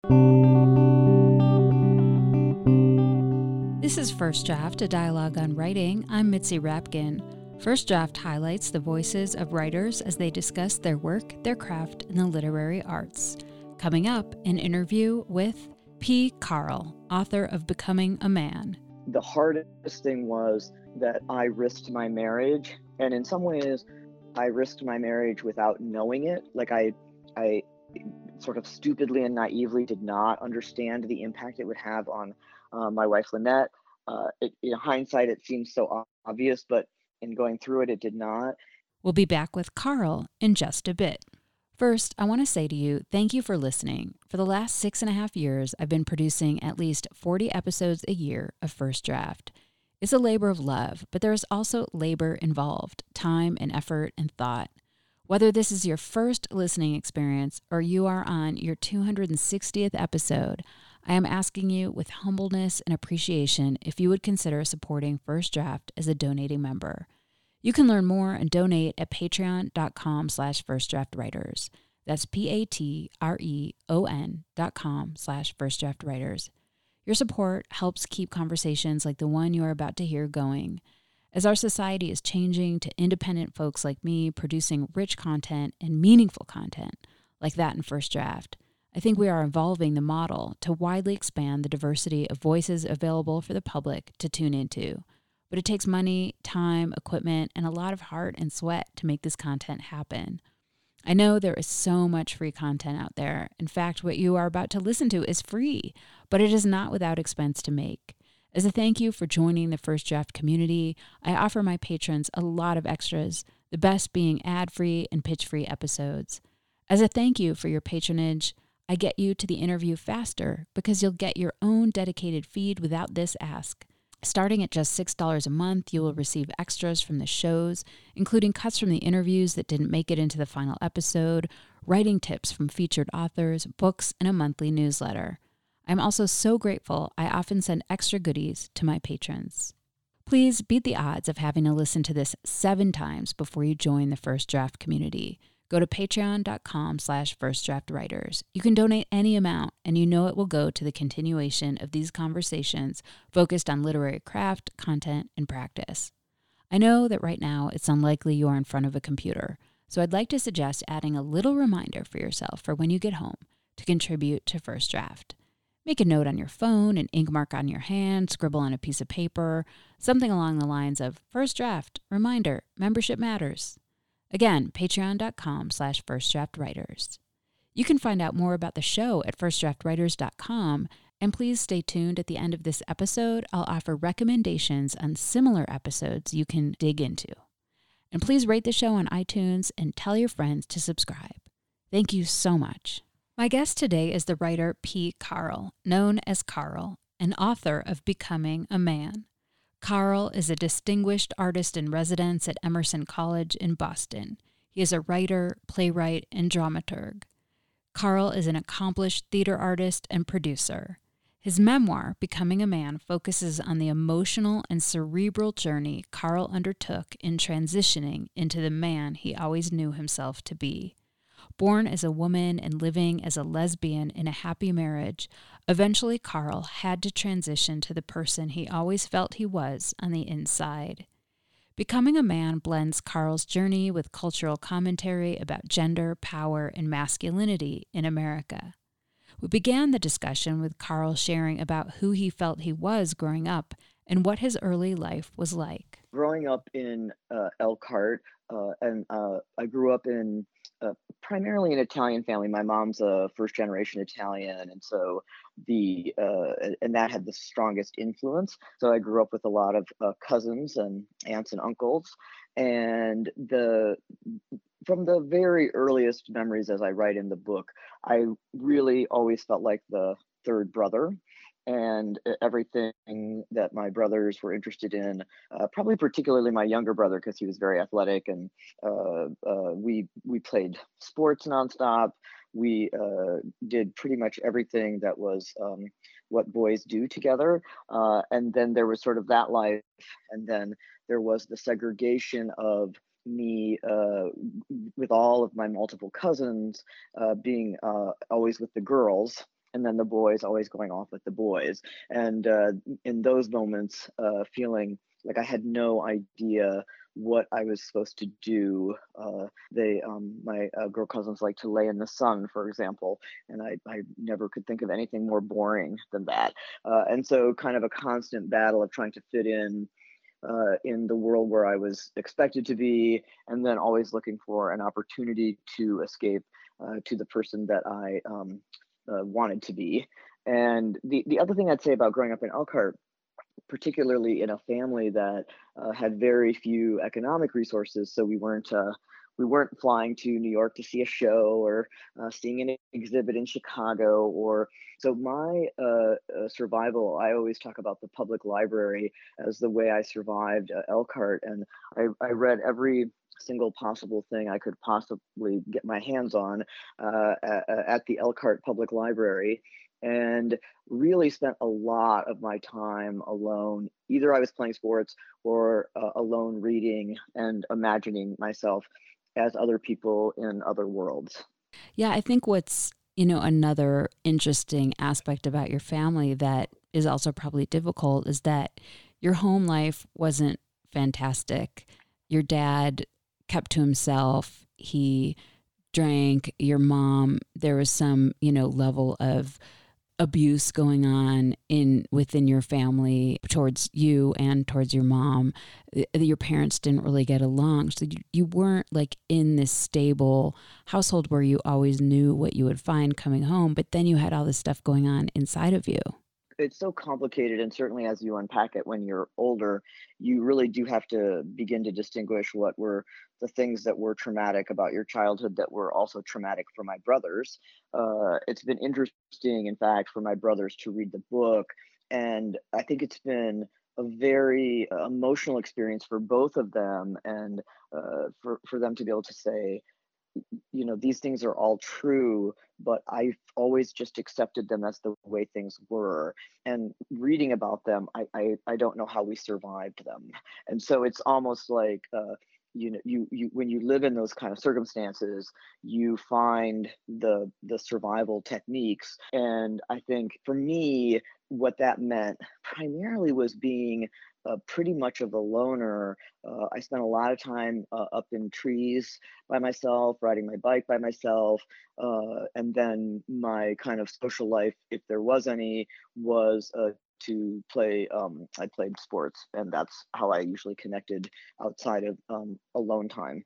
This is First Draft, a dialogue on writing. I'm Mitzi Rapkin. First Draft highlights the voices of writers as they discuss their work, their craft, and the literary arts. Coming up, an interview with P. Carl, author of Becoming a Man. The hardest thing was that I risked my marriage, and in some ways, I risked my marriage without knowing it. Like I sort of stupidly and naively did not understand the impact it would have on my wife, Lynette. In hindsight, it seems so obvious, but in going through it, it did not. We'll be back with Carl in just a bit. First, I want to say to you, thank you for listening. For the last 6.5 years, I've been producing at least 40 episodes a year of First Draft. It's a labor of love, but there is also labor involved, time and effort and thought. Whether this is your first listening experience or you are on your 260th episode, I am asking you with humbleness and appreciation if you would consider supporting First Draft as a donating member. You can learn more and donate at patreon.com/firstdraftwriters. That's patreon.com/firstdraftwriters. Your support helps keep conversations like the one you are about to hear going. As our society is changing to independent folks like me producing rich content and meaningful content like that in First Draft, I think we are evolving the model to widely expand the diversity of voices available for the public to tune into. But it takes money, time, equipment, and a lot of heart and sweat to make this content happen. I know there is so much free content out there. In fact, what you are about to listen to is free, but it is not without expense to make. As a thank you for joining the First Draft community, I offer my patrons a lot of extras, the best being ad-free and pitch-free episodes. As a thank you for your patronage, I get you to the interview faster because you'll get your own dedicated feed without this ask. Starting at just $6 a month, you will receive extras from the shows, including cuts from the interviews that didn't make it into the final episode, writing tips from featured authors, books, and a monthly newsletter. I'm also so grateful I often send extra goodies to my patrons. Please beat the odds of having to listen to this 7 times before you join the First Draft community. Go to patreon.com/firstdraftwriters. You can donate any amount, and you know it will go to the continuation of these conversations focused on literary craft, content, and practice. I know that right now it's unlikely you are in front of a computer, so I'd like to suggest adding a little reminder for yourself for when you get home to contribute to First Draft. Make a note on your phone, an ink mark on your hand, scribble on a piece of paper, something along the lines of First Draft, reminder, membership matters. Again, patreon.com/firstdraftwriters. You can find out more about the show at firstdraftwriters.com, and please stay tuned at the end of this episode. I'll offer recommendations on similar episodes you can dig into. And please rate the show on iTunes and tell your friends to subscribe. Thank you so much. My guest today is the writer P. Carl, known as Carl, and author of Becoming a Man. Carl is a distinguished artist in residence at Emerson College in Boston. He is a writer, playwright, and dramaturg. Carl is an accomplished theater artist and producer. His memoir, Becoming a Man, focuses on the emotional and cerebral journey Carl undertook in transitioning into the man he always knew himself to be. Born as a woman and living as a lesbian in a happy marriage, eventually Carl had to transition to the person he always felt he was on the inside. Becoming a Man blends Carl's journey with cultural commentary about gender, power, and masculinity in America. We began the discussion with Carl sharing about who he felt he was growing up and what his early life was like. Growing up in Elkhart, I grew up in primarily an Italian family. My mom's a first-generation Italian, and so and that had the strongest influence. So I grew up with a lot of cousins and aunts and uncles, and from the very earliest memories, as I write in the book, I really always felt like the third brother. And everything that my brothers were interested in, probably particularly my younger brother, because he was very athletic, and we played sports nonstop. We did pretty much everything that was what boys do together. And then there was sort of that life, and then there was the segregation of me with all of my multiple cousins being always with the girls. and then the boys always going off with the boys. And in those moments, feeling like I had no idea what I was supposed to do. My girl cousins like to lay in the sun, for example, and I never could think of anything more boring than that. And so, kind of a constant battle of trying to fit in the world where I was expected to be, and then always looking for an opportunity to escape to the person that I wanted to be. And the other thing I'd say about growing up in Elkhart, particularly in a family that had very few economic resources, so we weren't flying to New York to see a show or seeing an exhibit in Chicago. Or so my survival. I always talk about the public library as the way I survived Elkhart, and I read every single possible thing I could possibly get my hands on at the Elkhart Public Library, and really spent a lot of my time alone. Either I was playing sports or alone reading and imagining myself as other people in other worlds. Yeah, I think what's, another interesting aspect about your family that is also probably difficult is that your home life wasn't fantastic. Your dad kept to himself. He drank. Your mom, there was some, level of abuse going on within your family towards you and towards your mom. Your parents didn't really get along, so you weren't like in this stable household where you always knew what you would find coming home, but then you had all this stuff going on inside of you. It's so complicated, and certainly as you unpack it when you're older, you really do have to begin to distinguish what were the things that were traumatic about your childhood that were also traumatic for my brothers. It's been interesting, in fact, for my brothers to read the book, and I think it's been a very emotional experience for both of them, and for them to be able to say, these things are all true, but I've always just accepted them as the way things were. And reading about them, I don't know how we survived them. And so it's almost like, you when you live in those kind of circumstances, you find the survival techniques. And I think for me, what that meant primarily was being pretty much of a loner. I spent a lot of time up in trees by myself, riding my bike by myself. And then my kind of social life, if there was any, was to play. I played sports, and that's how I usually connected outside of alone time.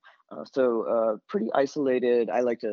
So pretty isolated.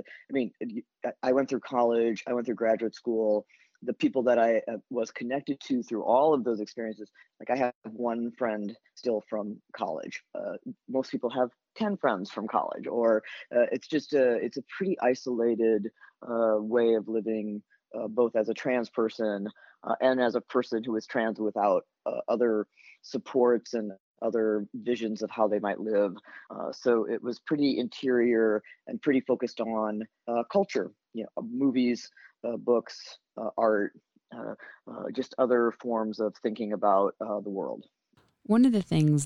I went through college, I went through graduate school. The people that I was connected to through all of those experiences, like I have one friend still from college. Most people have 10 friends from college, or it's a pretty isolated way of living, both as a trans person and as a person who is trans without other supports and other visions of how they might live. So it was pretty interior and pretty focused on culture, movies, books, art, just other forms of thinking about the world. One of the things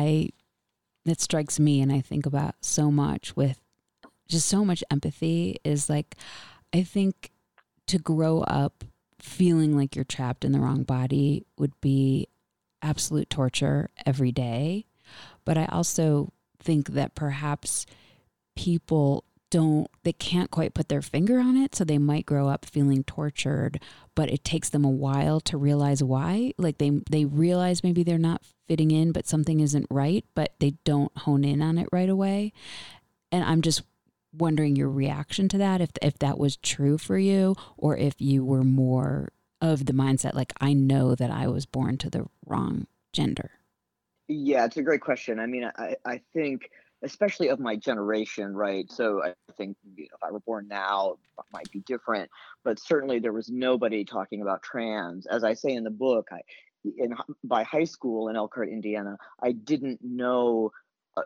that strikes me and I think about so much with just so much empathy is like, I think to grow up feeling like you're trapped in the wrong body would be absolute torture every day. But I also think that perhaps people they can't quite put their finger on it. So they might grow up feeling tortured, but it takes them a while to realize why. Like they realize maybe they're not fitting in, but something isn't right, but they don't hone in on it right away. And I'm just wondering your reaction to that, if that was true for you, or if you were more of the mindset, like, I know that I was born to the wrong gender. Yeah, it's a great question. I mean, I think, especially of my generation, right? So I think, if I were born now, it might be different. But certainly there was nobody talking about trans. As I say in the book, by high school in Elkhart, Indiana, I didn't know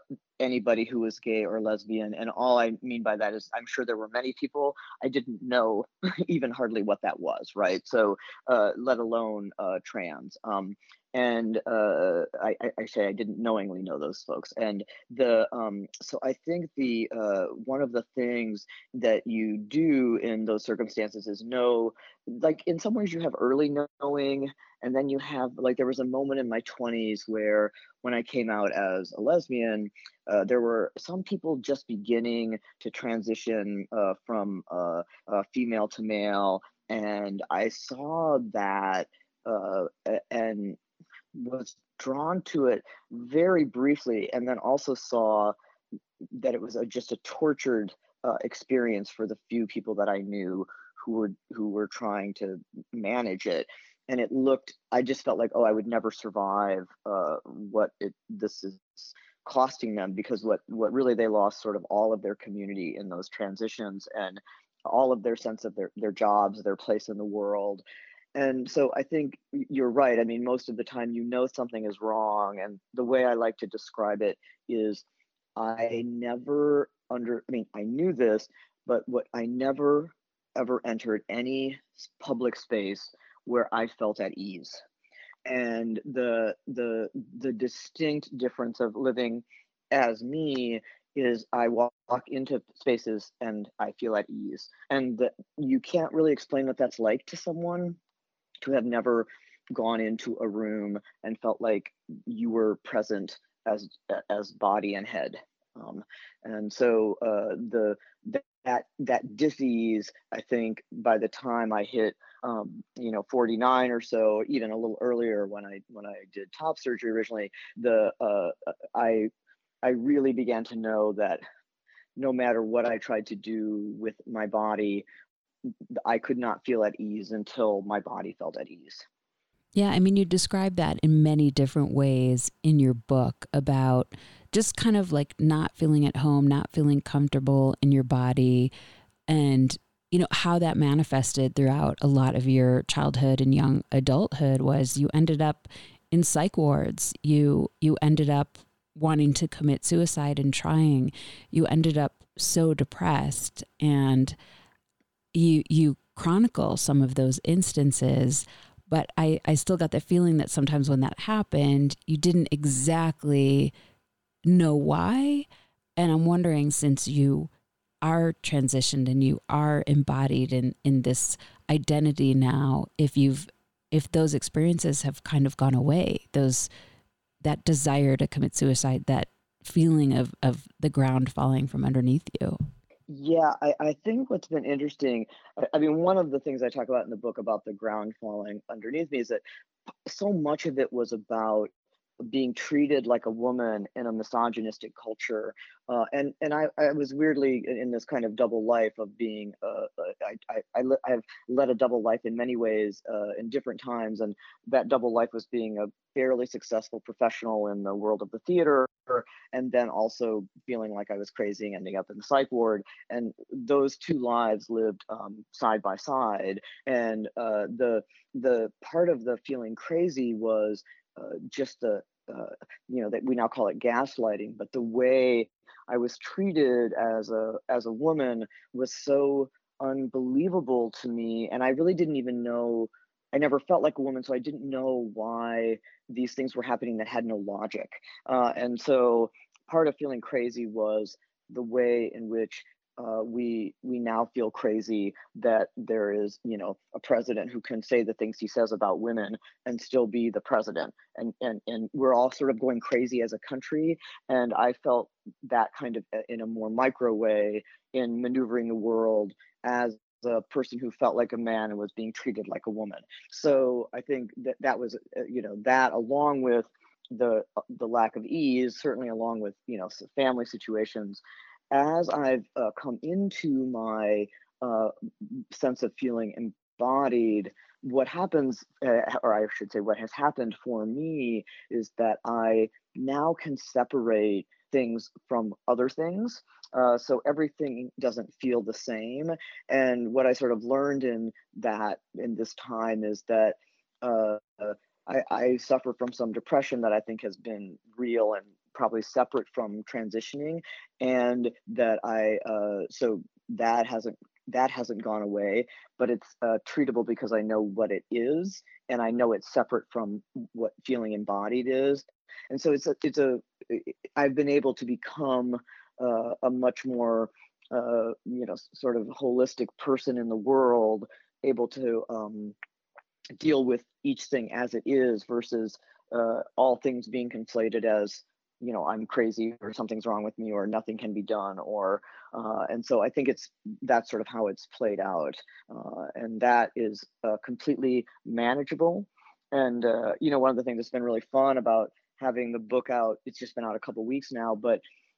anybody who was gay or lesbian. And all I mean by that is I'm sure there were many people I didn't know even hardly what that was, right? So, let alone trans. And I say I didn't knowingly know those folks. And so I think the one of the things that you do in those circumstances is know, like in some ways you have early knowing, and then you have like there was a moment in my 20s where when I came out as a lesbian, there were some people just beginning to transition from female to male, and I saw that and was drawn to it very briefly, and then also saw that it was just a tortured experience for the few people that I knew who were trying to manage it. And it looked, I just felt like, oh, I would never survive what this is costing them, because what really they lost sort of all of their community in those transitions, and all of their sense of their jobs, their place in the world. And so I think you're right. I mean, most of the time, something is wrong. And the way I like to describe it is I never I mean, I knew this, but what I never ever entered any public space where I felt at ease. And the distinct difference of living as me is I walk into spaces and I feel at ease. And you can't really explain what that's like to someone to have never gone into a room and felt like you were present as body and head. And so that disease, I think, by the time I hit 49 or so, even a little earlier when I did top surgery originally, the I really began to know that no matter what I tried to do with my body, I could not feel at ease until my body felt at ease. Yeah, I mean, you describe that in many different ways in your book about just kind of like not feeling at home, not feeling comfortable in your body, and how that manifested throughout a lot of your childhood and young adulthood was you ended up in psych wards. You ended up wanting to commit suicide and trying. You ended up so depressed, and you chronicle some of those instances. But I still got the feeling that sometimes when that happened, you didn't exactly know why. And I'm wondering, since you are transitioned and you are embodied in this identity now, if those experiences have kind of gone away, that desire to commit suicide, that feeling of the ground falling from underneath you. Yeah, I think what's been interesting, I mean, one of the things I talk about in the book about the ground falling underneath me is that so much of it was about being treated like a woman in a misogynistic culture, and I was weirdly in this kind of double life of being I've led a double life in many ways in different times, and that double life was being a fairly successful professional in the world of the theater, and then also feeling like I was crazy and ending up in the psych ward, and those two lives lived side by side, and the part of the feeling crazy was just that we now call it gaslighting, but the way I was treated as a woman was so unbelievable to me, and I really didn't even know. I never felt like a woman, so I didn't know why these things were happening that had no logic. And so part of feeling crazy was the way in which we now feel crazy that there is, a president who can say the things he says about women and still be the president, and we're all sort of going crazy as a country. And I felt that kind of in a more micro way in maneuvering the world as a person who felt like a man and was being treated like a woman. So I think that was that, along with the lack of ease, certainly along with family situations, as I've come into my uh, sense of feeling embodied, what happens, or I should say, what has happened for me is that I now can separate things from other things. So everything doesn't feel the same. And what I sort of learned in this time is that uh, I suffer from some depression that I think has been real and probably separate from transitioning, and that so that hasn't gone away, but it's treatable because I know what it is, and I know it's separate from what feeling embodied is, and so I've been able to become a much more sort of holistic person in the world, able to deal with each thing as it is versus all things being conflated as, I'm crazy or something's wrong with me or nothing can be done, or and so I think that's sort of how it's played out, and that is completely manageable. And one of the things that's been really fun about having the book out, it's just been out a couple weeks now, but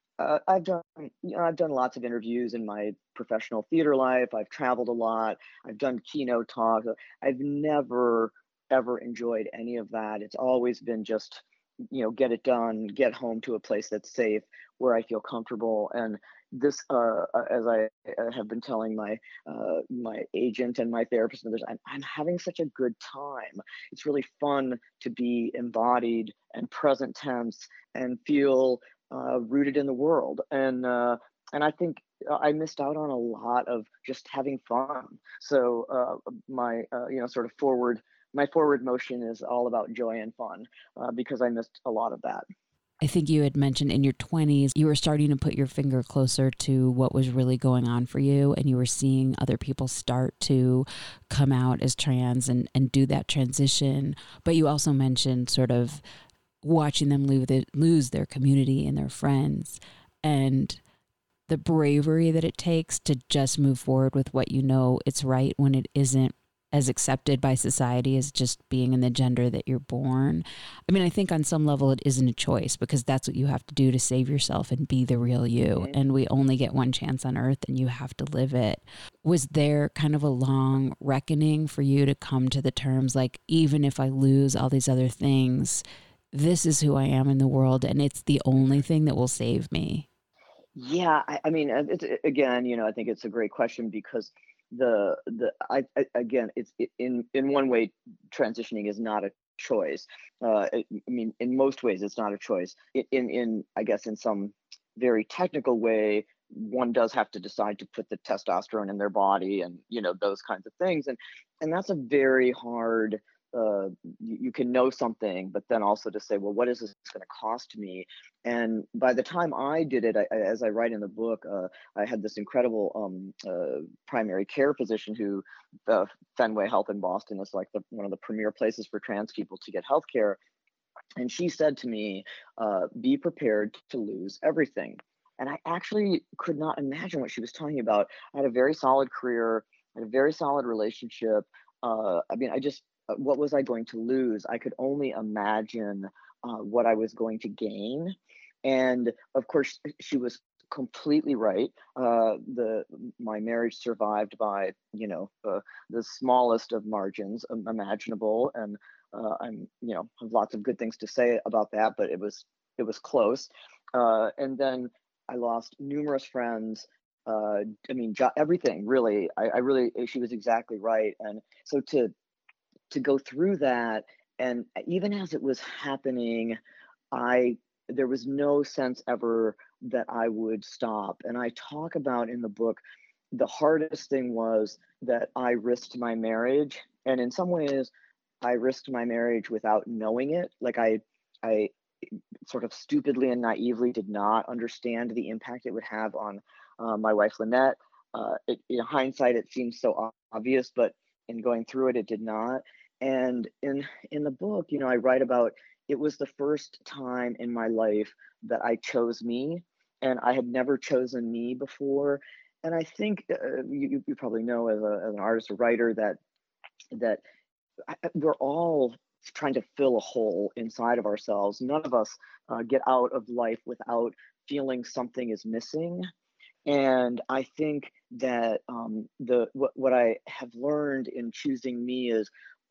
I've done lots of interviews in my professional theater life. I've traveled a lot. I've done keynote talks. I've never ever enjoyed any of that. It's always been just, get it done, get home to a place that's safe, where I feel comfortable. And this, as I have been telling my agent and my therapist, and others, I'm having such a good time. It's really fun to be embodied and present tense and feel rooted in the world. And I think I missed out on a lot of just having fun. So my sort of my forward motion is all about joy and fun, because I missed a lot of that. I think you had mentioned in your 20s, you were starting to put your finger closer to what was really going on for you, and you were seeing other people start to come out as trans and do that transition. But you also mentioned sort of watching them lose their community and their friends, and the bravery that it takes to just move forward with what it's right when it isn't as accepted by society as just being in the gender that you're born. I mean, I think on some level it isn't a choice, because that's what you have to do to save yourself and be the real you. Mm-hmm. And we only get one chance on earth, and you have to live it. Was there kind of a long reckoning for you to come to the terms, like, even if I lose all these other things, this is who I am in the world, and it's the only thing that will save me? Yeah, I mean, again, I think it's a great question, because again, in one way, transitioning is not a choice. I mean, in most ways, it's not a choice. I guess in some very technical way, one does have to decide to put the testosterone in their body, and those kinds of things, and that's a very hard. You can know something, but then also to say, well, what is this going to cost me? And by the time I did it, as I write in the book, I had this incredible primary care physician who, Fenway Health in Boston is like one of the premier places for trans people to get health care. And she said to me, be prepared to lose everything. And I actually could not imagine what she was talking about. I had a very solid career, I had a very solid relationship. I mean, what was I going to lose? I could only imagine what I was going to gain. And of course, she was completely right. My marriage survived by the smallest of margins imaginable, and I'm have lots of good things to say about that, but it was close. And then I lost numerous friends. I mean, everything really. I really, she was exactly right. And so to go through that, and even as it was happening, I there was no sense ever that I would stop. And I talk about in the book, the hardest thing was that I risked my marriage, and in some ways I risked my marriage without knowing it. Like I sort of stupidly and naively did not understand the impact it would have on my wife Lynette. In hindsight, it seems so obvious, but in going through it, it did not. And in the book, I write about, it was the first time in my life that I chose me, and I had never chosen me before. And I think you probably know, as an artist or writer, that we're all trying to fill a hole inside of ourselves. None of us get out of life without feeling something is missing. And I think that what I have learned in choosing me is,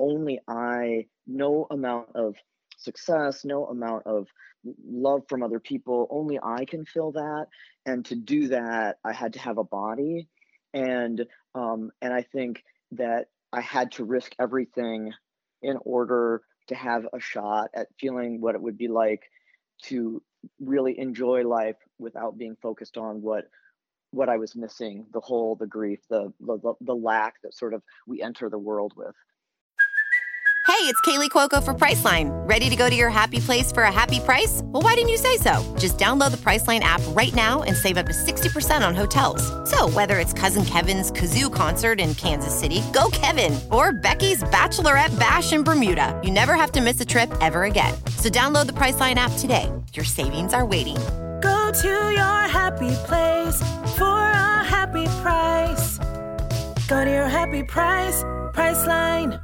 no amount of success, no amount of love from other people, only I can fill that. And to do that, I had to have a body, and I think that I had to risk everything in order to have a shot at feeling what it would be like to really enjoy life without being focused on what I was missing, the hole, the grief, the lack that sort of we enter the world with. Hey, it's Kaylee Cuoco for Priceline. Ready to go to your happy place for a happy price? Well, why didn't you say so? Just download the Priceline app right now and save up to 60% on hotels. So whether it's Cousin Kevin's Kazoo Concert in Kansas City, go Kevin, or Becky's Bachelorette Bash in Bermuda, you never have to miss a trip ever again. So download the Priceline app today. Your savings are waiting. Go to your happy place for a happy price. Go to your happy price, Priceline.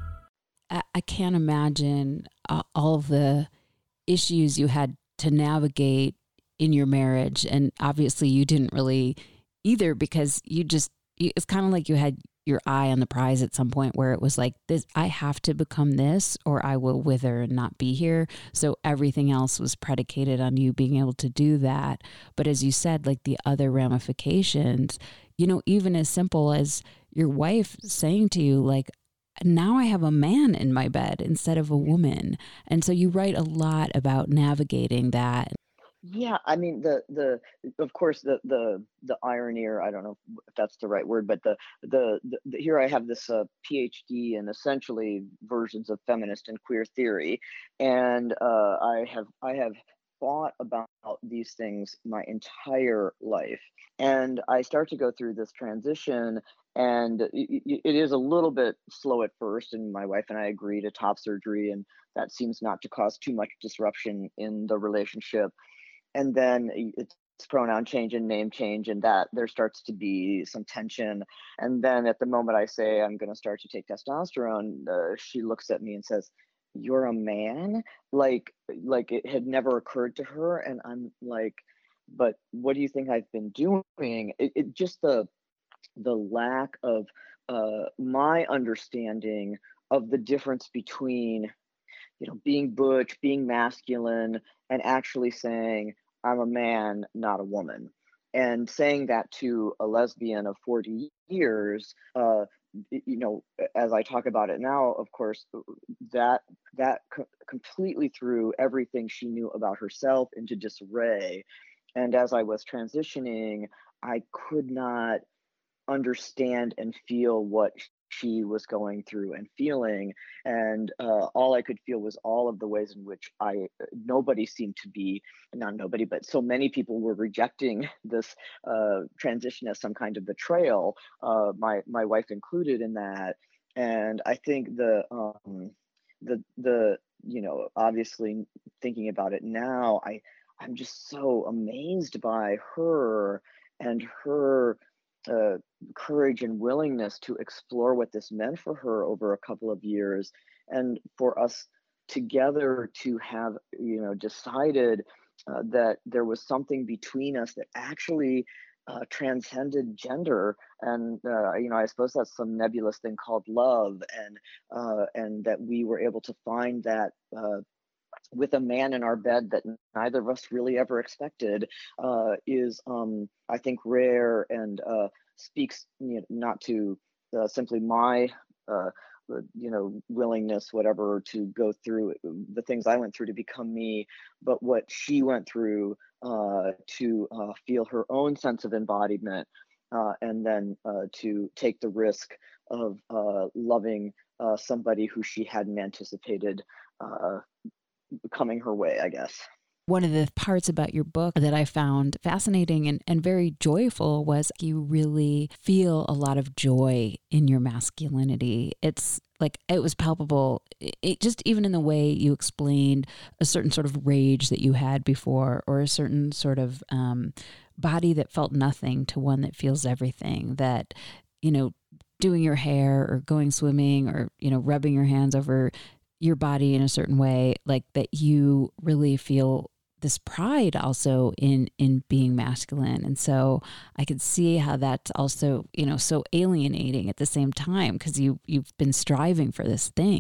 I can't imagine all of the issues you had to navigate in your marriage. And obviously you didn't really either, because it's kind of like you had your eye on the prize at some point where it was like, this, I have to become this or I will wither and not be here. So everything else was predicated on you being able to do that. But as you said, like the other ramifications, even as simple as your wife saying to you, like, now I have a man in my bed instead of a woman. And so you write a lot about navigating that. Yeah, I mean of course the irony, or I don't know if that's the right word, but the here I have this PhD in essentially versions of feminist and queer theory, and I have thought about these things my entire life, and I start to go through this transition. And it is a little bit slow at first, and my wife and I agree to top surgery, and that seems not to cause too much disruption in the relationship. And then it's pronoun change and name change, and that there starts to be some tension. And then at the moment I say I'm going to start to take testosterone, she looks at me and says, "You're a man?" Like it had never occurred to her. And I'm like, "But what do you think I've been doing?" It just the lack of my understanding of the difference between being butch, being masculine, and actually saying I'm a man, not a woman. And saying that to a lesbian of 40 years, as I talk about it now, of course, that completely threw everything she knew about herself into disarray. And as I was transitioning, I could not understand and feel what she was going through and feeling, and all I could feel was all of the ways in which nobody seemed to be, not nobody, but so many people were rejecting this transition as some kind of betrayal, my wife included in that. And I think the obviously thinking about it now, I'm just so amazed by her and her courage and willingness to explore what this meant for her over a couple of years, and for us together to have decided that there was something between us that actually transcended gender. And I suppose that's some nebulous thing called love, and that we were able to find that with a man in our bed that neither of us really ever expected, is I think rare, and speaks not to simply my willingness, whatever, to go through the things I went through to become me, but what she went through to feel her own sense of embodiment, and then to take the risk of loving somebody who she hadn't anticipated coming her way, I guess. One of the parts about your book that I found fascinating and very joyful was you really feel a lot of joy in your masculinity. It's like, it was palpable. It just, even in the way you explained a certain sort of rage that you had before, or a certain sort of body that felt nothing to one that feels everything, that, doing your hair or going swimming or, rubbing your hands over your body in a certain way, like that you really feel this pride also in being masculine. And so I could see how that's also, so alienating at the same time, because you've been striving for this thing.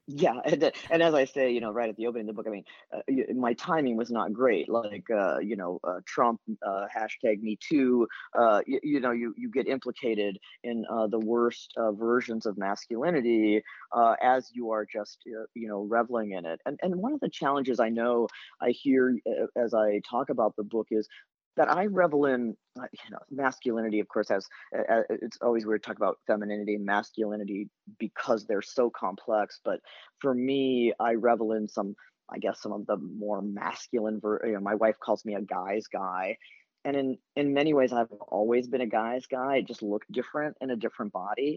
Yeah, and as I say, right at the opening of the book, I mean, my timing was not great. Like, Trump, hashtag Me Too. You get implicated in the worst versions of masculinity as you are just, reveling in it. And one of the challenges I know I hear as I talk about the book is that I revel in, masculinity. Of course, has it's always weird to talk about femininity and masculinity because they're so complex. But for me, I revel in I guess, some of the more masculine. My wife calls me a guy's guy, and in many ways, I've always been a guy's guy. I just look different in a different body,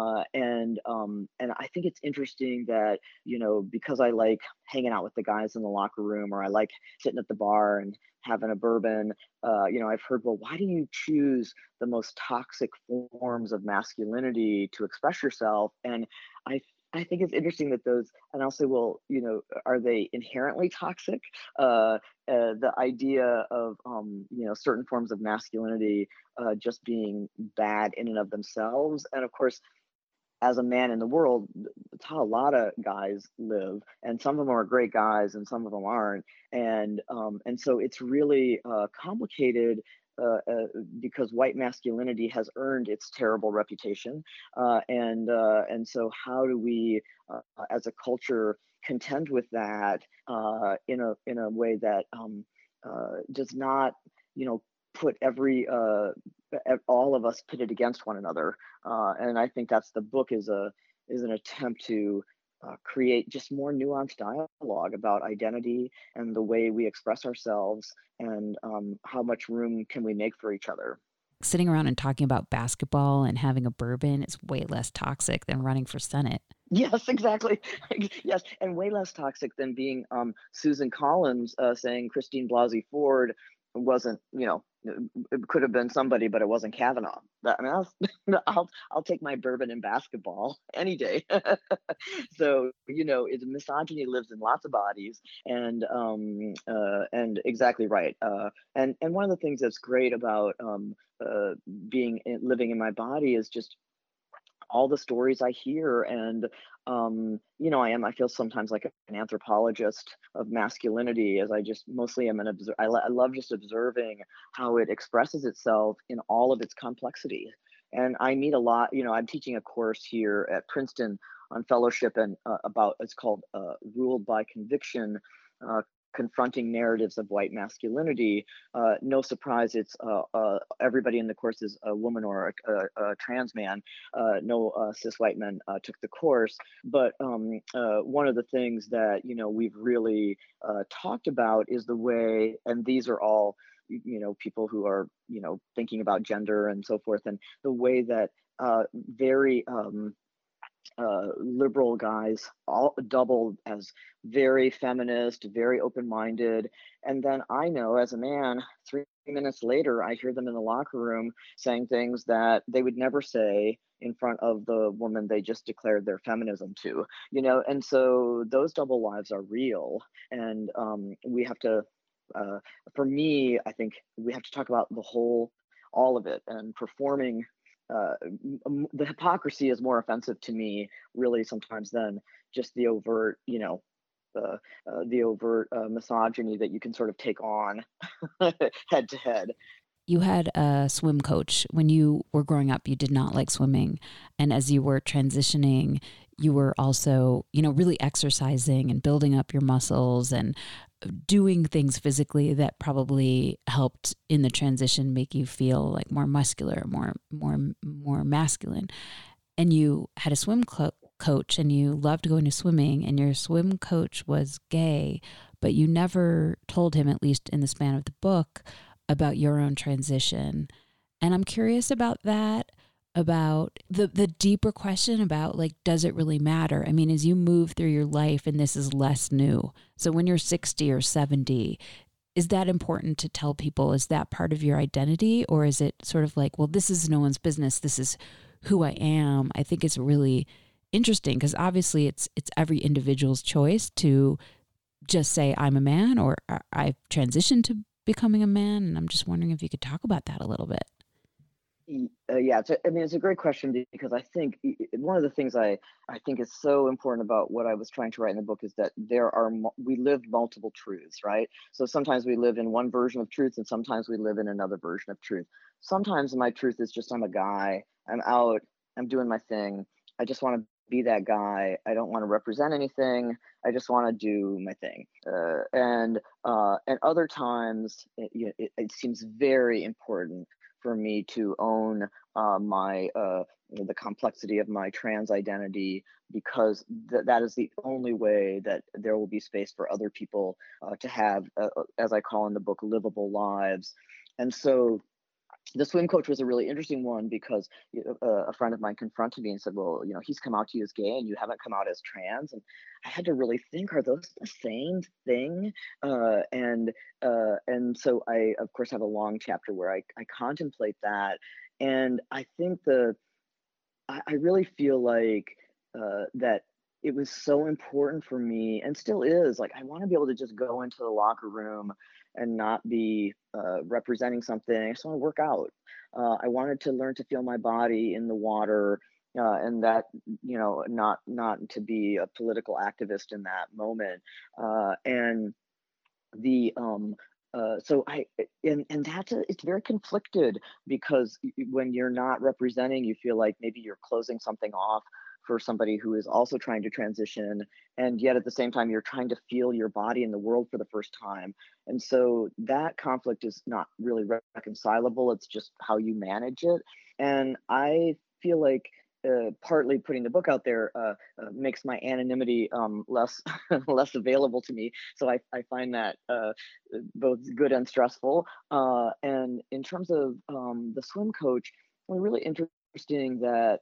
and I think it's interesting that because I like hanging out with the guys in the locker room, or I like sitting at the bar and having a bourbon. I've heard, well, why do you choose the most toxic forms of masculinity to express yourself? And I think it's interesting that those, and I'll say, well, are they inherently toxic? The idea of, certain forms of masculinity just being bad in and of themselves. And of course, as a man in the world, it's how a lot of guys live, and some of them are great guys, and some of them aren't, and so it's really complicated. Because white masculinity has earned its terrible reputation, and so how do we, as a culture, contend with that in a way that does not, put all of us pitted against one another. And I think that's the book is an attempt to create just more nuanced dialogue about identity and the way we express ourselves, and how much room can we make for each other. Sitting around and talking about basketball and having a bourbon is way less toxic than running for Senate. Yes, exactly. Yes, and way less toxic than being Susan Collins saying Christine Blasey Ford wasn't, it could have been somebody, but it wasn't Kavanaugh. I'll take my bourbon and basketball any day. So misogyny lives in lots of bodies, and exactly right. And one of the things that's great about living in my body is just all the stories I hear, and I feel sometimes like an anthropologist of masculinity, as I just mostly am I love just observing how it expresses itself in all of its complexity. And I meet a lot. I'm teaching a course here at Princeton on fellowship, and it's called Ruled by Conviction. Confronting narratives of white masculinity. No surprise, it's everybody in the course is a woman or a trans man. No cis white men took the course. But one of the things that we've really talked about is the way, and these are all people who are thinking about gender and so forth, and the way that very liberal guys all doubled as very feminist, very open-minded. And then I know as a man, 3 minutes later, I hear them in the locker room saying things that they would never say in front of the woman they just declared their feminism to, and so those double lives are real. And we have to, for me, I think we have to talk about all of it, and performing. The hypocrisy is more offensive to me, really, sometimes than just the overt, the overt misogyny that you can sort of take on head to head. You had a swim coach when you were growing up. You did not like swimming, and as you were transitioning, you were also, really exercising and building up your muscles and doing things physically that probably helped in the transition make you feel like more muscular, more masculine. And you had a swim coach, and you loved going to swimming, and your swim coach was gay, but you never told him, at least in the span of the book, about your own transition. And I'm curious about that, about the deeper question about, like, does it really matter? I mean, as you move through your life, and this is less new, so when you're 60 or 70, is that important to tell people? Is that part of your identity? Or is it sort of like, well, this is no one's business, this is who I am? I think it's really interesting, because obviously it's every individual's choice to just say, I'm a man, or I've transitioned to becoming a man. And I'm just wondering if you could talk about that a little bit. Yeah, it's a great question because I think one of the things I think is so important about what I was trying to write in the book is that we live multiple truths, right? So sometimes we live in one version of truth, and sometimes we live in another version of truth. Sometimes my truth is just I'm a guy, I'm out, I'm doing my thing. I just want to be that guy. I don't want to represent anything. I just want to do my thing. And other times it seems very important for me to own my the complexity of my trans identity because that is the only way that there will be space for other people to have, as I call in the book, livable lives. And so the swim coach was a really interesting one because a friend of mine confronted me and said, well, he's come out to you as gay and you haven't come out as trans. And I had to really think, are those the same thing? And so I, of course, have a long chapter where I contemplate that. And I think I really feel like that it was so important for me and still is. Like, I want to be able to just go into the locker room and not be representing something. I just want to work out. I wanted to learn to feel my body in the water, and that, not to be a political activist in that moment. And the so I and it's very conflicted because when you're not representing, you feel like maybe you're closing something off for somebody who is also trying to transition, and yet at the same time you're trying to feel your body in the world for the first time. And so that conflict is not really reconcilable. It's just how you manage it. And I feel like partly putting the book out there makes my anonymity less less available to me. So I find that both good and stressful. And in terms of the swim coach, we're really interesting that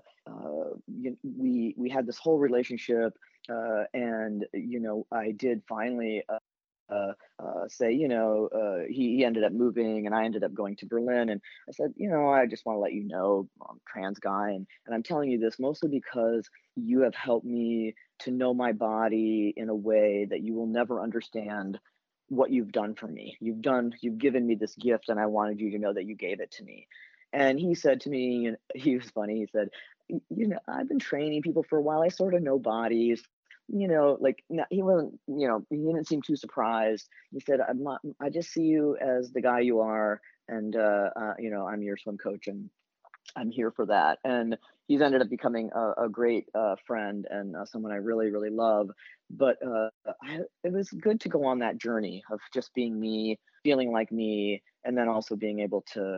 we had this whole relationship, and I did finally say, he ended up moving and I ended up going to Berlin. And I said, I just want to let you know I'm a trans guy. And I'm telling you this mostly because you have helped me to know my body in a way that you will never understand what you've done for me. You've given me this gift, and I wanted you to know that you gave it to me. And he said to me, and he was funny, he said, I've been training people for a while. I sort of know bodies. Like, no, he wasn't, he didn't seem too surprised. He said, I just see you as the guy you are. And, I'm your swim coach and I'm here for that. And he's ended up becoming a great friend and someone I really, really love. But it was good to go on that journey of just being me, feeling like me, and then also being able to,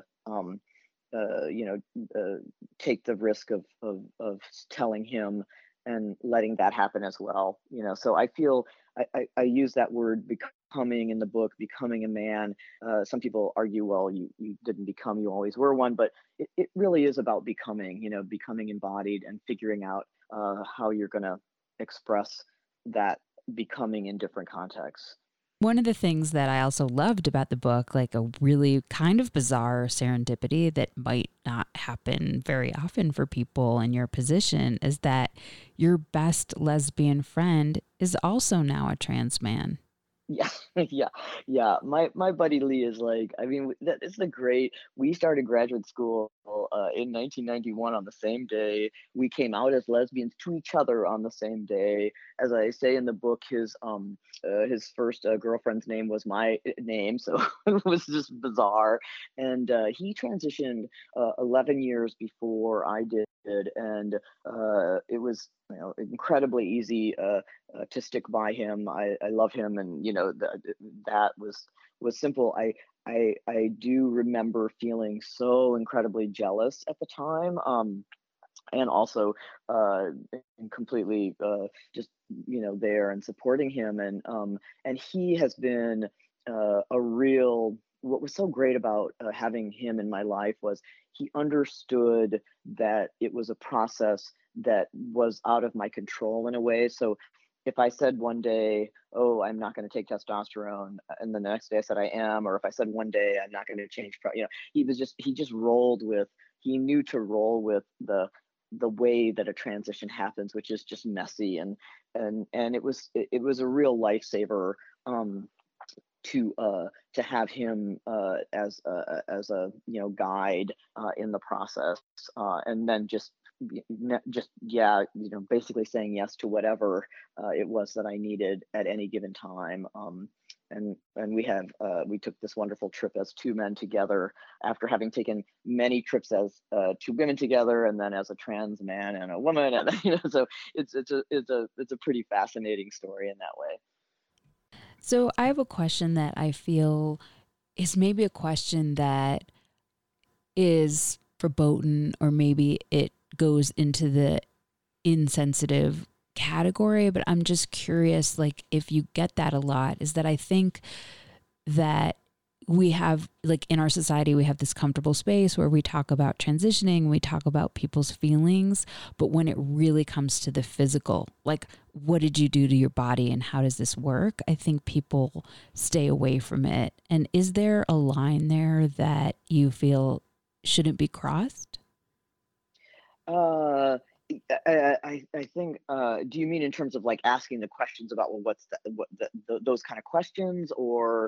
take the risk of telling him and letting that happen as well. So I feel I use that word becoming in the book, becoming a man. Some people argue, well, you didn't become, you always were one, but it really is about becoming, becoming embodied and figuring out how you're going to express that becoming in different contexts. One of the things that I also loved about the book, like a really kind of bizarre serendipity that might not happen very often for people in your position, is that your best lesbian friend is also now a trans man. Yeah, yeah. My buddy Lee is like, I mean, it's the great. We started graduate school in 1991 on the same day. We came out as lesbians to each other on the same day. As I say in the book, his first girlfriend's name was my name, so it was just bizarre. And he transitioned 11 years before I did, and it was incredibly easy to stick by him. I love him, and that was simple. I do remember feeling so incredibly jealous at the time, and also completely just there and supporting him, and he has been a real. What was so great about having him in my life was he understood that it was a process that was out of my control in a way. So if I said one day, oh, I'm not going to take testosterone, and then the next day I said I am, or if I said one day I'm not going to change, he just rolled with, he knew to roll with the way that a transition happens, which is just messy, and it was a real lifesaver to have him as a guide in the process, and then just yeah, basically saying yes to whatever it was that I needed at any given time. And we took this wonderful trip as two men together after having taken many trips as two women together, and then as a trans man and a woman, and so it's a pretty fascinating story in that way. So I have a question that I feel is maybe a question that is verboten, or maybe it goes into the insensitive category, but I'm just curious, like, if you get that a lot, is that I think that we have, like, in our society, we have this comfortable space where we talk about transitioning, we talk about people's feelings, but when it really comes to the physical, like, what did you do to your body and how does this work? I think people stay away from it. And is there a line there that you feel shouldn't be crossed? I think. Do you mean in terms of like asking the questions about, well, what's those kind of questions, or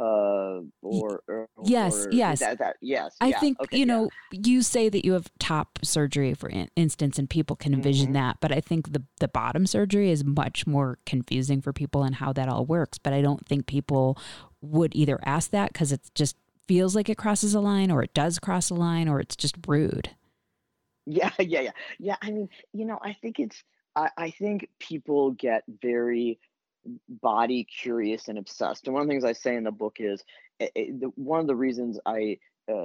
yes, yes, yes? I Yeah, think okay, you say that you have top surgery, for instance, and people can envision that. But I think the bottom surgery is much more confusing for people and how that all works. But I don't think people would either ask that because it just feels like it crosses a line, or it does cross a line, or it's just rude. Yeah, yeah. I mean, I think I think people get very body curious and obsessed. And one of the things I say in the book is one of the reasons I,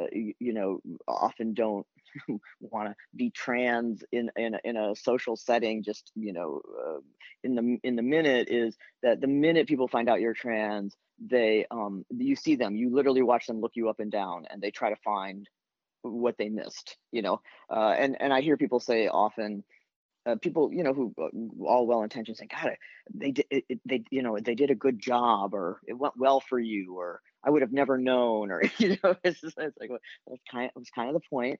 often don't want to be trans in a social setting, just in the minute, is that the minute people find out you're trans, they you see them, you literally watch them look you up and down, and they try to find what they missed, and I hear people say often, people, who all well-intentioned, say, God, they did they did a good job, or it went well for you, or I would have never known, or it's like, well, it was kind of the point.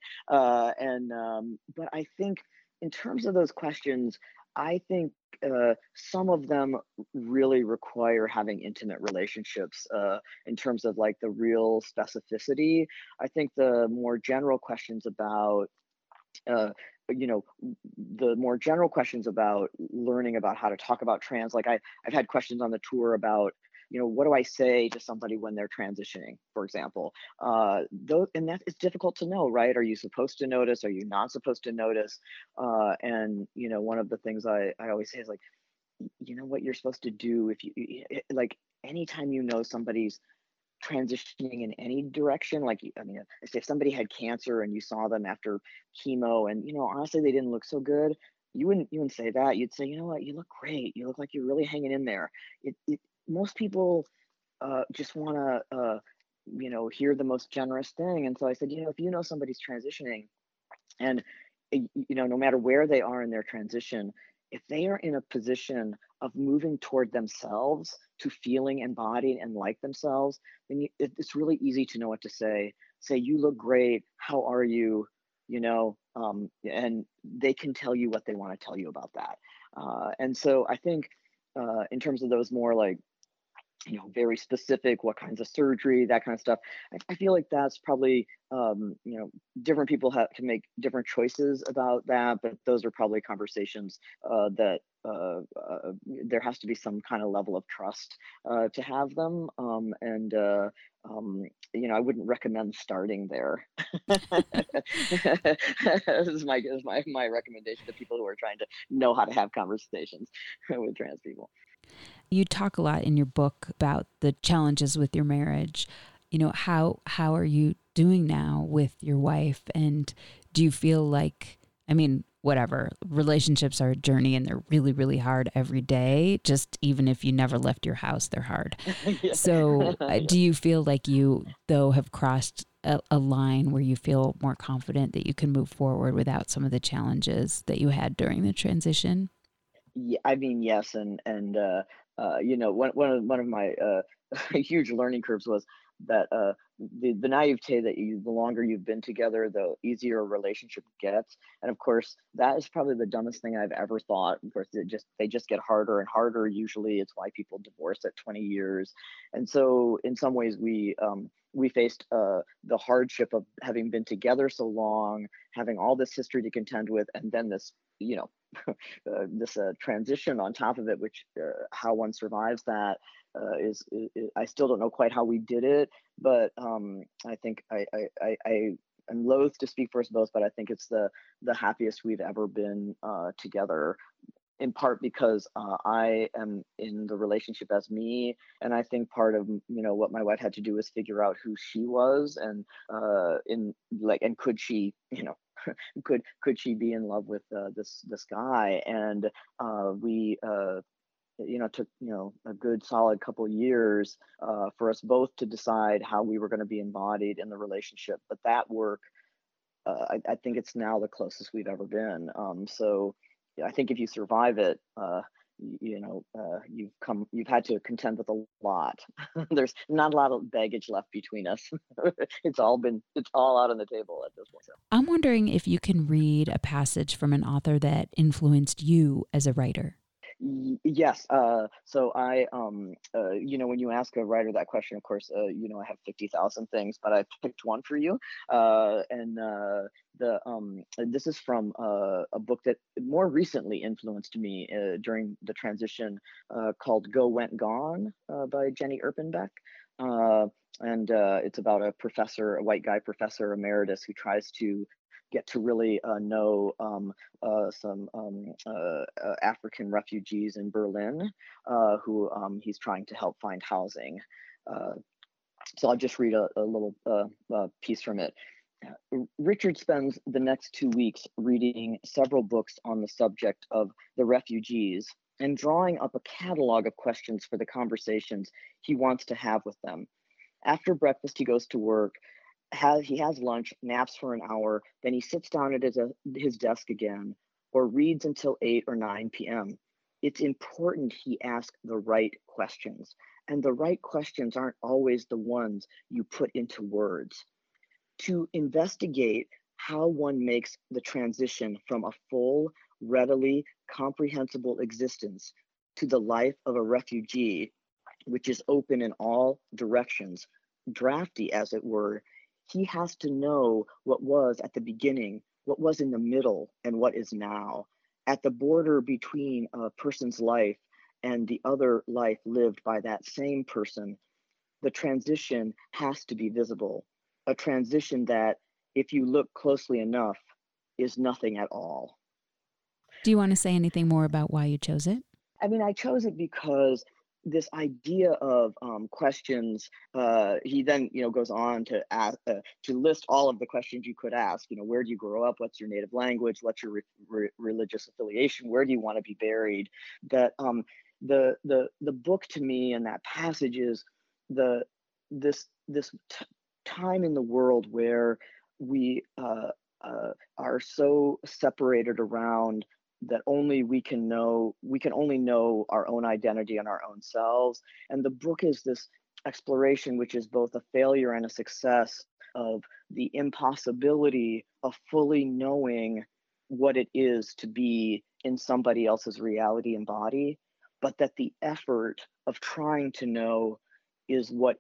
But I think in terms of those questions, I think some of them really require having intimate relationships, in terms of like the real specificity. I think the more general questions about uh, the more general questions about learning about how to talk about trans, like I've had questions on the tour about, what do I say to somebody when they're transitioning, for example. And that is difficult to know, right? Are you supposed to notice? Are you not supposed to notice? And one of the things I always say is, like, what you're supposed to do if like, anytime somebody's transitioning in any direction, like, I mean, if somebody had cancer and you saw them after chemo, and honestly they didn't look so good, you wouldn't say that. You'd say, you know what, you look great, you look like you're really hanging in there. Most people just want to hear the most generous thing. And so I said, if somebody's transitioning, and no matter where they are in their transition, if they are in a position of moving toward themselves, to feeling embodied and like themselves, then it's really easy to know what to say. Say, you look great, how are you? And they can tell you what they want to tell you about that. And so I think, in terms of those more like, very specific, what kinds of surgery, that kind of stuff, I feel like that's probably, different people can make different choices about that, but those are probably conversations that there has to be some kind of level of trust to have them. And I wouldn't recommend starting there. This is my recommendation to people who are trying to know how to have conversations with trans people. You talk a lot in your book about the challenges with your marriage. How are you doing now with your wife? And do you feel like, I mean, whatever, relationships are a journey and they're really, really hard every day. Just even if you never left your house, they're hard. Yeah. So do you feel like you, though, have crossed a line where you feel more confident that you can move forward without some of the challenges that you had during the transition? Yeah, I mean, yes. And one of my huge learning curves was that the naivete that the longer you've been together, the easier a relationship gets. And of course, that is probably the dumbest thing I've ever thought. Of course, they just get harder and harder. Usually, it's why people divorce at 20 years. And so, in some ways, we faced the hardship of having been together so long, having all this history to contend with, and then this, this transition on top of it, which how one survives that is I still don't know quite how we did it, but I think I'm loath to speak for us both, but I think it's the happiest we've ever been together. In part because I am in the relationship as me, and I think part of what my wife had to do was figure out who she was, and and could she could she be in love with this guy, and we took a good solid couple years for us both to decide how we were going to be embodied in the relationship. But that work, I think it's now the closest we've ever been. So I think if you survive it, you've had to contend with a lot. There's not a lot of baggage left between us. It's all out on the table at this point. So. I'm wondering if you can read a passage from an author that influenced you as a writer. Yes. So I, when you ask a writer that question, of course, I have 50,000 things, but I picked one for you. This is from a book that more recently influenced me during the transition, called Go, Went, Gone by Jenny Erpenbeck. And it's about a white guy professor emeritus who tries to get to really know some African refugees in Berlin who he's trying to help find housing. So I'll just read a little piece from it. Richard spends the next 2 weeks reading several books on the subject of the refugees and drawing up a catalog of questions for the conversations he wants to have with them. After breakfast, he goes to work. He has lunch, naps for an hour, then he sits down at his desk again, or reads until 8 or 9 p.m. It's important he ask the right questions, and the right questions aren't always the ones you put into words. To investigate how one makes the transition from a full, readily comprehensible existence to the life of a refugee, which is open in all directions, drafty as it were, he has to know what was at the beginning, what was in the middle, and what is now. At the border between a person's life and the other life lived by that same person, the transition has to be visible. A transition that, if you look closely enough, is nothing at all. Do you want to say anything more about why you chose it? I mean, I chose it because this idea of questions, he then goes on to ask, to list all of the questions you could ask. Where do you grow up? What's your native language? What's your religious affiliation? Where do you want to be buried? That the book to me and that passage is this time in the world where we are so separated around that we can only know our own identity and our own selves. And the book is this exploration, which is both a failure and a success, of the impossibility of fully knowing what it is to be in somebody else's reality and body, but that the effort of trying to know is what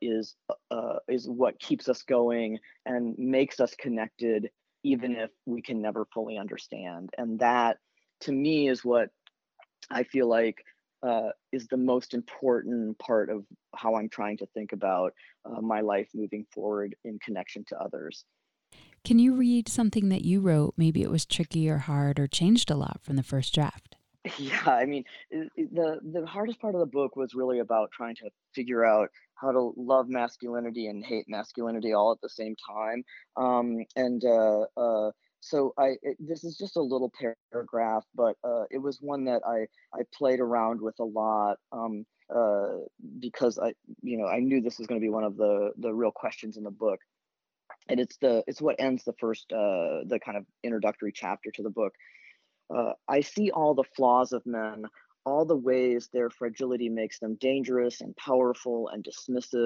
keeps us going and makes us connected, even if we can never fully understand. And that, to me, is what I feel like is the most important part of how I'm trying to think about my life moving forward in connection to others. Can you read something that you wrote? Maybe it was tricky or hard or changed a lot from the first draft. Yeah, I mean, the hardest part of the book was really about trying to figure out how to love masculinity and hate masculinity all at the same time. So this is just a little paragraph, but it was one that I played around with a lot because I knew this was going to be one of the real questions in the book, and it's what ends the first the kind of introductory chapter to the book. I see all the flaws of men, all the ways their fragility makes them dangerous and powerful and dismissive,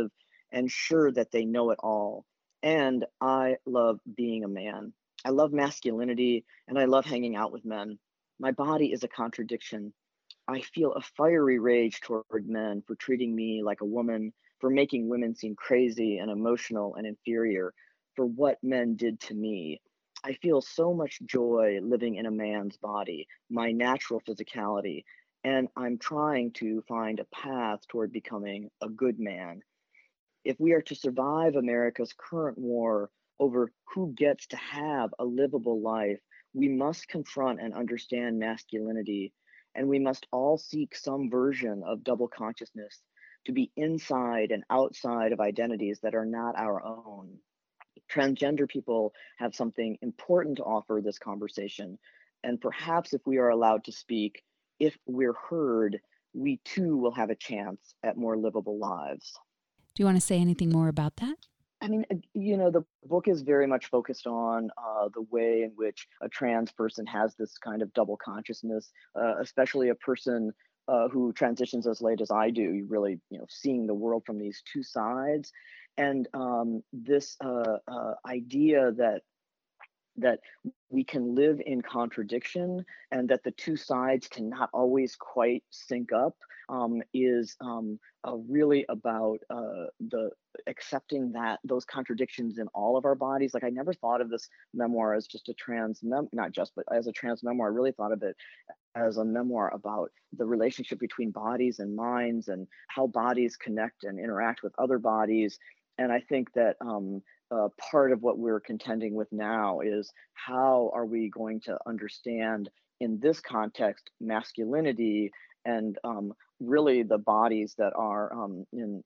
and sure that they know it all. And I love being a man. I love masculinity and I love hanging out with men. My body is a contradiction. I feel a fiery rage toward men for treating me like a woman, for making women seem crazy and emotional and inferior, for what men did to me. I feel so much joy living in a man's body, my natural physicality, and I'm trying to find a path toward becoming a good man. If we are to survive America's current war over who gets to have a livable life, we must confront and understand masculinity, and we must all seek some version of double consciousness to be inside and outside of identities that are not our own. Transgender people have something important to offer this conversation, and perhaps if we are allowed to speak, if we're heard, we too will have a chance at more livable lives. Do you want to say anything more about that? I mean, the book is very much focused on the way in which a trans person has this kind of double consciousness, especially a person who transitions as late as I do. You really, seeing the world from these two sides, and this idea that we can live in contradiction and that the two sides cannot always quite sync up is really about the accepting that those contradictions in all of our bodies. Like, I never thought of this memoir as just a not just, but as a trans memoir. I really thought of it as a memoir about the relationship between bodies and minds and how bodies connect and interact with other bodies. And I think that part of what we're contending with now is how are we going to understand in this context masculinity and really the bodies that are in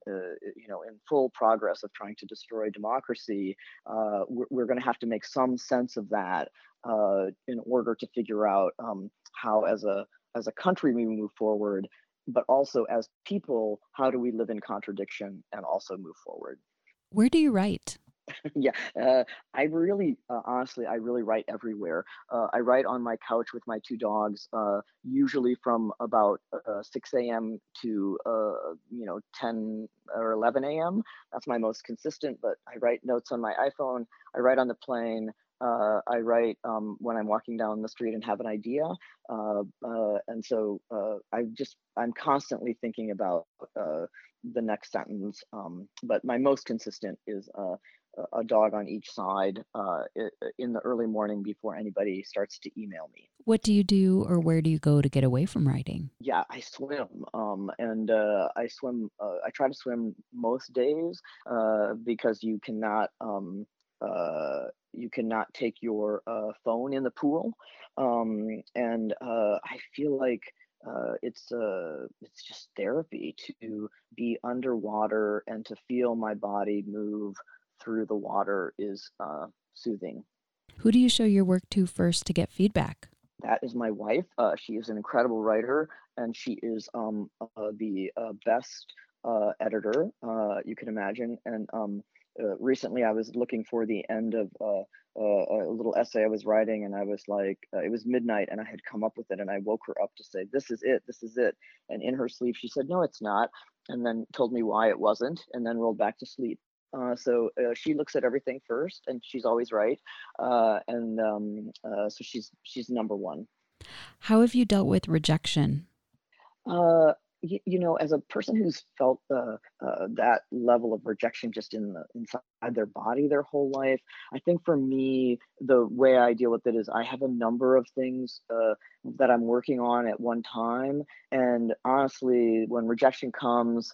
full progress of trying to destroy democracy. We're going to have to make some sense of that in order to figure out how as a country we move forward, but also as people, how do we live in contradiction and also move forward? Where do you write? Yeah, I really, honestly, I really write everywhere. I write on my couch with my two dogs, usually from about 6 a.m. to 10 or 11 a.m. That's my most consistent, but I write notes on my iPhone. I write on the plane. I write when I'm walking down the street and have an idea. And so I'm constantly thinking about the next sentence. But my most consistent is a dog on each side in the early morning before anybody starts to email me. What do you do, or where do you go to get away from writing? Yeah, I swim, and I swim. I try to swim most days because you cannot take your phone in the pool, and I feel like it's just therapy to be underwater and to feel my body move through the water is soothing. Who do you show your work to first to get feedback? That is my wife. She is an incredible writer, and she is the best editor you can imagine. And recently I was looking for the end of a little essay I was writing, and I was like, it was midnight and I had come up with it, and I woke her up to say, this is it. And in her sleep, she said, no, it's not. And then told me why it wasn't, and then rolled back to sleep. So she looks at everything first, and she's always right. So she's number one. How have you dealt with rejection? As a person who's felt that level of rejection just inside their body their whole life, I think for me, the way I deal with it is I have a number of things that I'm working on at one time. And honestly, when rejection comes,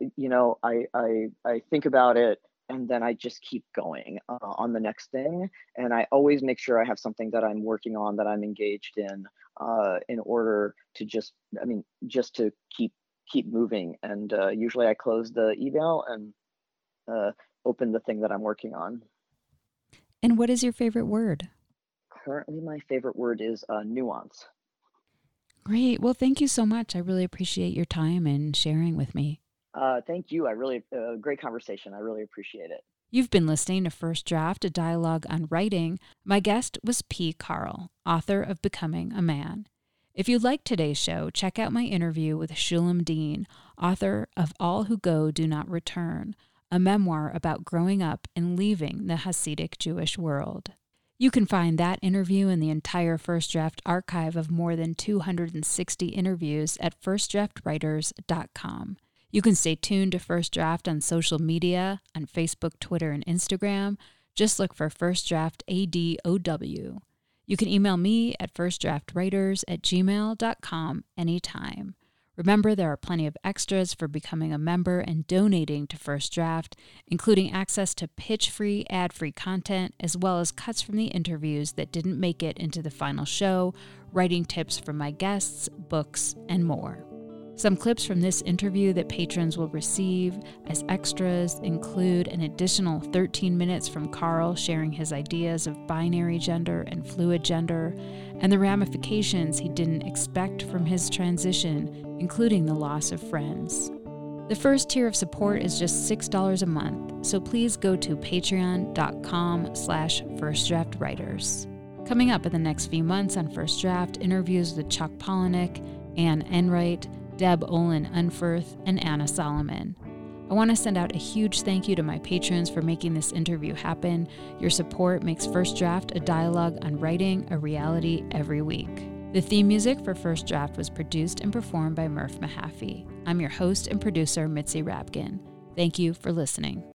I think about it, and then I just keep going on the next thing. And I always make sure I have something that I'm working on, that I'm engaged in order to just to keep moving. And usually I close the email and open the thing that I'm working on. And what is your favorite word? Currently, my favorite word is nuance. Great. Well, thank you so much. I really appreciate your time and sharing with me. Thank you. Great conversation. I really appreciate it. You've been listening to First Draft, a dialogue on writing. My guest was P. Carl, author of Becoming a Man. If you liked today's show, check out my interview with Shulam Dean, author of All Who Go Do Not Return, a memoir about growing up and leaving the Hasidic Jewish world. You can find that interview and the entire First Draft archive of more than 260 interviews at firstdraftwriters.com. You can stay tuned to First Draft on social media, on Facebook, Twitter, and Instagram. Just look for First Draft ADOW. You can email me at firstdraftwriters@gmail.com anytime. Remember, there are plenty of extras for becoming a member and donating to First Draft, including access to pitch-free, ad-free content, as well as cuts from the interviews that didn't make it into the final show, writing tips from my guests, books, and more. Some clips from this interview that patrons will receive as extras include an additional 13 minutes from Carl sharing his ideas of binary gender and fluid gender, and the ramifications he didn't expect from his transition, including the loss of friends. The first tier of support is just $6 a month, so please go to patreon.com/firstdraftwriters. Coming up in the next few months on First Draft, interviews with Chuck Palahniuk, Anne Enright, Deb Olin Unferth, and Anna Solomon. I want to send out a huge thank you to my patrons for making this interview happen. Your support makes First Draft a dialogue on writing a reality every week. The theme music for First Draft was produced and performed by Murph Mahaffey. I'm your host and producer, Mitzi Rapkin. Thank you for listening.